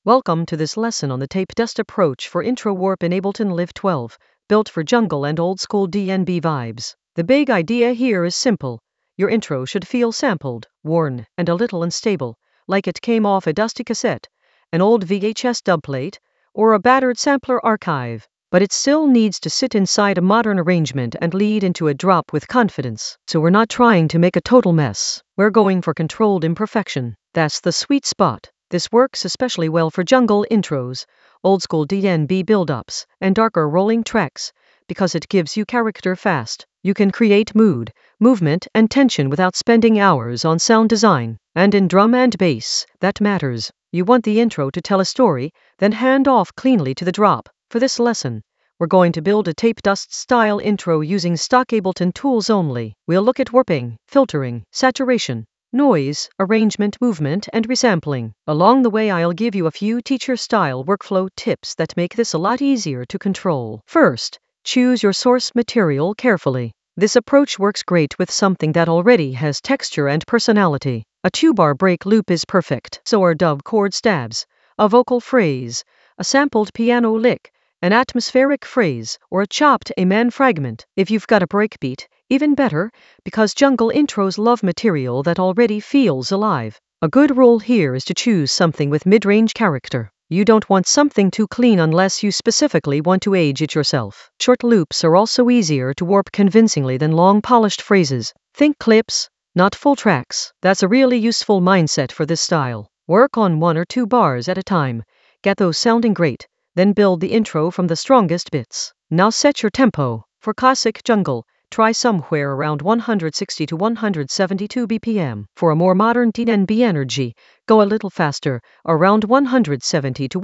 Welcome to this lesson on the tape dust approach for Intro Warp in Ableton Live 12, built for jungle and old school DnB vibes. The big idea here is simple. Your intro should feel sampled, worn, and a little unstable, like it came off a dusty cassette, an old VHS dubplate, or a battered sampler archive. But it still needs to sit inside a modern arrangement and lead into a drop with confidence. So we're not trying to make a total mess. We're going for controlled imperfection. That's the sweet spot. This works especially well for jungle intros, old school DnB build-ups, and darker rolling tracks, because it gives you character fast. You can create mood, movement, and tension without spending hours on sound design. And in drum and bass, that matters. You want the intro to tell a story, then hand off cleanly to the drop. For this lesson, we're going to build a tape dust style intro using stock Ableton tools only. We'll look at warping, filtering, saturation, noise, arrangement, movement, and resampling. Along the way, I'll give you a few teacher-style workflow tips that make this a lot easier to control. First, choose your source material carefully. This approach works great with something that already has texture and personality. A 2-bar break loop is perfect. So are dub chord stabs, a vocal phrase, a sampled piano lick, an atmospheric phrase, or a chopped amen fragment. If you've got a breakbeat, even better, because jungle intros love material that already feels alive. A good rule here is to choose something with mid-range character. You don't want something too clean unless you specifically want to age it yourself. Short loops are also easier to warp convincingly than long polished phrases. Think clips, not full tracks. That's a really useful mindset for this style. Work on 1 or 2 bars at a time. Get those sounding great. Then build the intro from the strongest bits. Now set your tempo. For classic jungle, try somewhere around 160 to 172 BPM. For a more modern DnB energy, go a little faster, around 170 to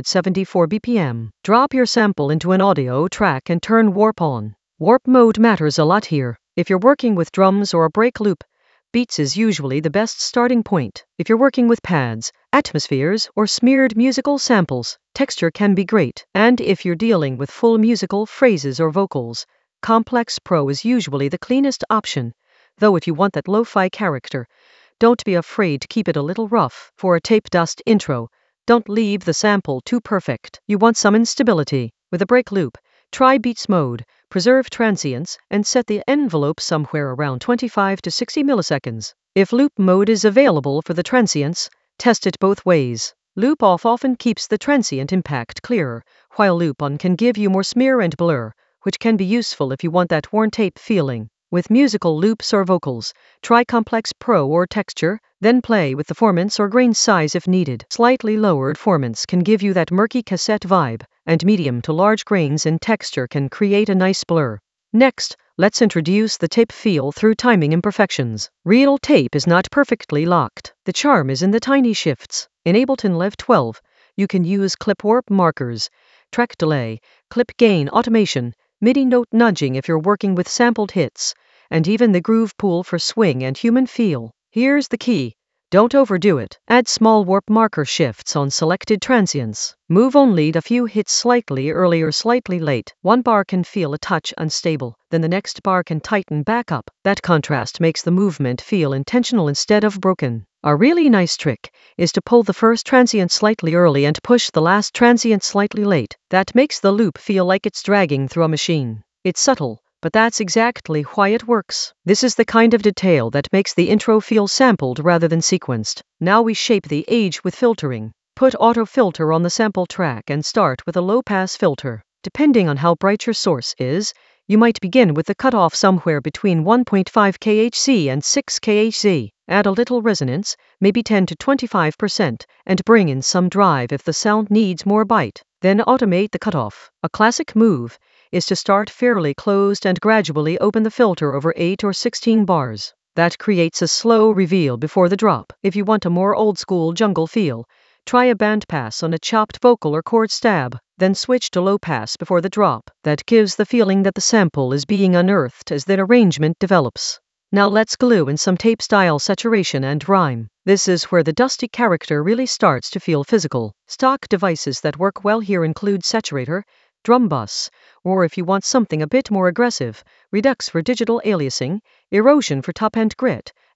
174 BPM. Drop your sample into an audio track and turn warp on. Warp mode matters a lot here. If you're working with drums or a break loop, beats is usually the best starting point. If you're working with pads, atmospheres, or smeared musical samples, texture can be great. And if you're dealing with full musical phrases or vocals, Complex Pro is usually the cleanest option. Though if you want that lo-fi character, don't be afraid to keep it a little rough. For a tape dust intro, don't leave the sample too perfect. You want some instability. With a break loop, try beats mode, preserve transients, and set the envelope somewhere around 25 to 60 milliseconds. If loop mode is available for the transients, test it both ways. Loop off often keeps the transient impact clearer, while loop on can give you more smear and blur, which can be useful if you want that worn tape feeling. With musical loops or vocals, try Complex Pro or Texture, then play with the formants or grain size if needed. Slightly lowered formants can give you that murky cassette vibe, and medium to large grains in texture can create a nice blur. Next, let's introduce the tape feel through timing imperfections. Real tape is not perfectly locked. The charm is in the tiny shifts. In Ableton Live 12, you can use clip warp markers, track delay, clip gain automation, MIDI note nudging if you're working with sampled hits, and even the groove pool for swing and human feel. Here's the key. Don't overdo it. Add small warp marker shifts on selected transients. Move only a few hits slightly early or slightly late. One bar can feel a touch unstable, then the next bar can tighten back up. That contrast makes the movement feel intentional instead of broken. A really nice trick is to pull the first transient slightly early and push the last transient slightly late. That makes the loop feel like it's dragging through a machine. It's subtle, but that's exactly why it works. This is the kind of detail that makes the intro feel sampled rather than sequenced. Now we shape the edge with filtering. Put auto filter on the sample track and start with a low pass filter. Depending on how bright your source is, you might begin with the cutoff somewhere between 1.5 kHz and 6 kHz. Add a little resonance, maybe 10 to 25%, and bring in some drive if the sound needs more bite. Then automate the cutoff. A classic move is to start fairly closed and gradually open the filter over 8 or 16 bars. That creates a slow reveal before the drop. If you want a more old-school jungle feel, try a bandpass on a chopped vocal or chord stab, then switch to low pass before the drop. That gives the feeling that the sample is being unearthed as the arrangement develops. Now let's glue in some tape-style saturation and rhyme. This is where the dusty character really starts to feel physical. Stock devices that work well here include Saturator, Drum Bus, or if you want something a bit more aggressive, Redux for digital aliasing, Erosion for top-end grit,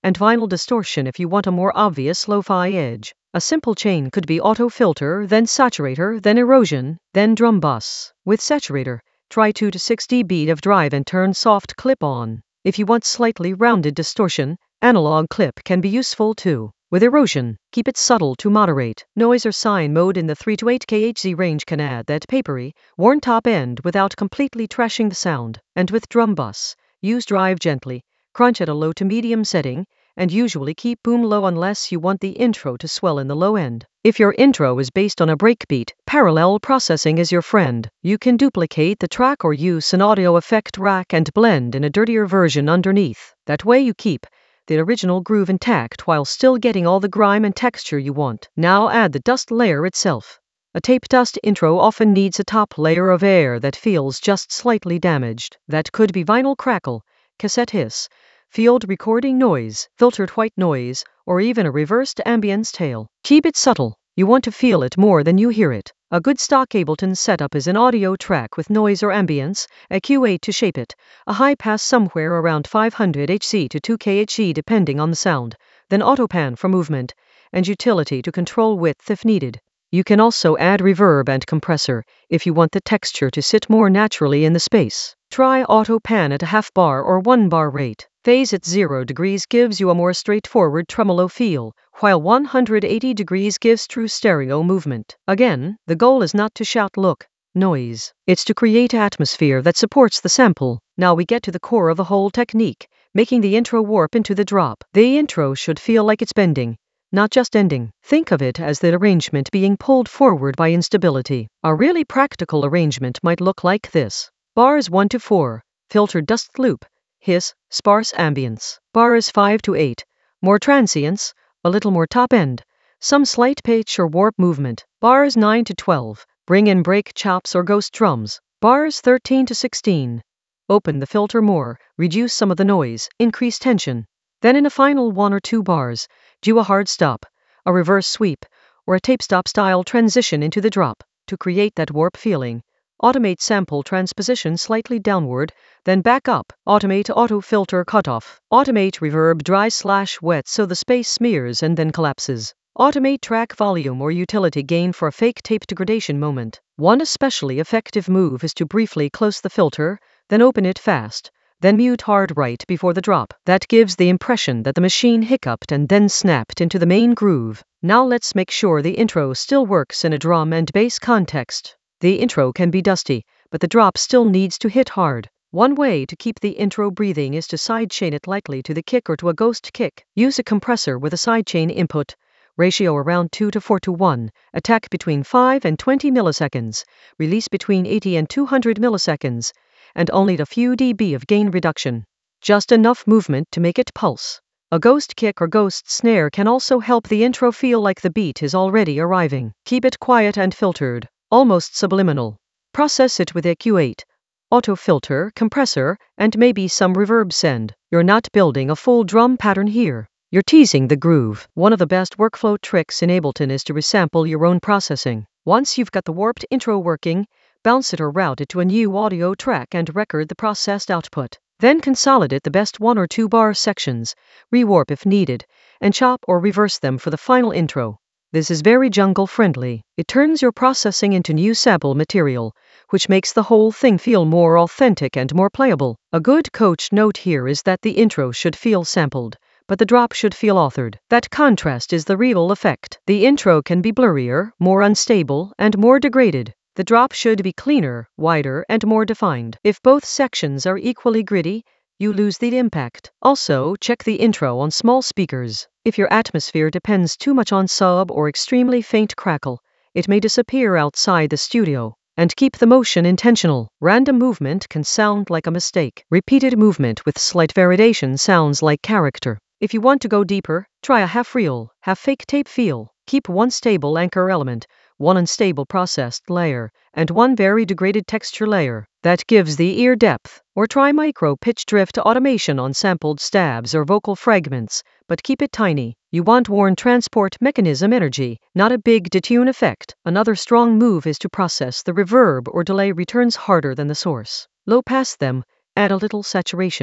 and vinyl distortion if you want a more obvious lo-fi edge. A simple chain could be auto filter, then saturator, then erosion, then drum bus. With saturator, try 2 to 6 dB of drive and turn soft clip on. If you want slightly rounded distortion, analog clip can be useful too. With erosion, keep it subtle to moderate. Noise or sine mode in the 3 to 8 kHz range can add that papery, worn top end without completely trashing the sound. And with drum bus, use drive gently, crunch at a low to medium setting, and usually keep boom low unless you want the intro to swell in the low end. If your intro is based on a breakbeat, parallel processing is your friend. You can duplicate the track or use an audio effect rack and blend in a dirtier version underneath. That way you keep the original groove intact while still getting all the grime and texture you want. Now add the dust layer itself. A tape dust intro often needs a top layer of air that feels just slightly damaged. That could be vinyl crackle, cassette hiss, field recording noise, filtered white noise, or even a reversed ambience tail. Keep it subtle. You want to feel it more than you hear it. A good stock Ableton setup is an audio track with noise or ambience, a Q8 to shape it, a high pass somewhere around 500 Hz to 2 kHz depending on the sound, then autopan for movement, and utility to control width if needed. You can also add reverb and compressor if you want the texture to sit more naturally in the space. Try auto pan at a half bar or 1 bar rate. Phase at 0 degrees gives you a more straightforward tremolo feel, while 180 degrees gives true stereo movement. Again, the goal is not to shout look, noise. It's to create atmosphere that supports the sample. Now we get to the core of the whole technique, making the intro warp into the drop. The intro should feel like it's bending, not just ending. Think of it as the arrangement being pulled forward by instability. A really practical arrangement might look like this. Bars 1 to 4, filtered dust loop, hiss, sparse ambience. Bars 5 to 8, more transients, a little more top end, some slight pitch or warp movement. Bars 9 to 12, bring in break chops or ghost drums. Bars 13 to 16, open the filter more, reduce some of the noise, increase tension. Then in a final 1 or 2 bars, do a hard stop, a reverse sweep, or a tape stop style transition into the drop. To create that warp feeling, automate sample transposition slightly downward, then back up. Automate auto filter cutoff. Automate reverb dry/wet so the space smears and then collapses. Automate track volume or utility gain for a fake tape degradation moment. One especially effective move is to briefly close the filter, then open it fast, then mute hard right before the drop. That gives the impression that the machine hiccuped and then snapped into the main groove. Now let's make sure the intro still works in a drum and bass context. The intro can be dusty, but the drop still needs to hit hard. One way to keep the intro breathing is to sidechain it lightly to the kick or to a ghost kick. Use a compressor with a sidechain input, ratio around 2 to 4 to 1, attack between 5 and 20 milliseconds, release between 80 and 200 milliseconds, and only a few dB of gain reduction. Just enough movement to make it pulse. A ghost kick or ghost snare can also help the intro feel like the beat is already arriving. Keep it quiet and filtered, almost subliminal. Process it with a Q8, auto filter, compressor, and maybe some reverb send. You're not building a full drum pattern here. You're teasing the groove. One of the best workflow tricks in Ableton is to resample your own processing. Once you've got the warped intro working, bounce it or route it to a new audio track and record the processed output. Then consolidate the best 1 or 2 bar sections, rewarp if needed, and chop or reverse them for the final intro. This is very jungle friendly. It turns your processing into new sample material, which makes the whole thing feel more authentic and more playable. A good coach note here is that the intro should feel sampled, but the drop should feel authored. That contrast is the real effect. The intro can be blurrier, more unstable, and more degraded. The drop should be cleaner, wider, and more defined. If both sections are equally gritty, you lose the impact. Also, check the intro on small speakers. If your atmosphere depends too much on sub or extremely faint crackle, it may disappear outside the studio. And keep the motion intentional. Random movement can sound like a mistake. Repeated movement with slight variation sounds like character. If you want to go deeper, try a half real, half fake tape feel. Keep one stable anchor element, one unstable processed layer, and one very degraded texture layer. That gives the ear depth. Or try micro pitch drift automation on sampled stabs or vocal fragments, but keep it tiny. You want worn transport mechanism energy, not a big detune effect. Another strong move is to process the reverb or delay returns harder than the source. Low pass them, add a little saturation,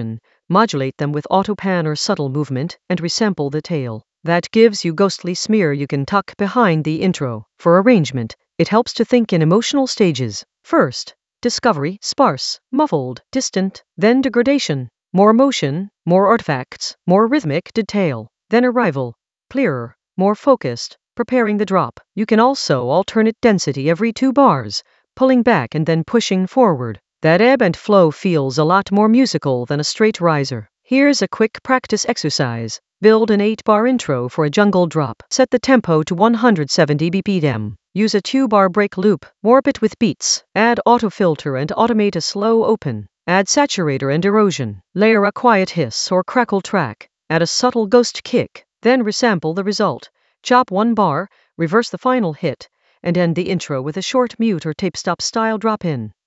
modulate them with auto pan or subtle movement, and resample the tail. That gives you ghostly smear you can tuck behind the intro. For arrangement, it helps to think in emotional stages. First, discovery, sparse, muffled, distant, then degradation, more motion, more artifacts, more rhythmic detail, then arrival, clearer, more focused, preparing the drop. You can also alternate density every 2 bars, pulling back and then pushing forward. That ebb and flow feels a lot more musical than a straight riser. Here's a quick practice exercise. Build an 8-bar intro for a jungle drop. Set the tempo to 170 BPM. Use a 2-bar break loop. Warp it with beats. Add autofilter and automate a slow open. Add saturator and erosion. Layer a quiet hiss or crackle track. Add a subtle ghost kick. Then resample the result. Chop 1 bar, reverse the final hit, and end the intro with a short mute or tape stop style drop in.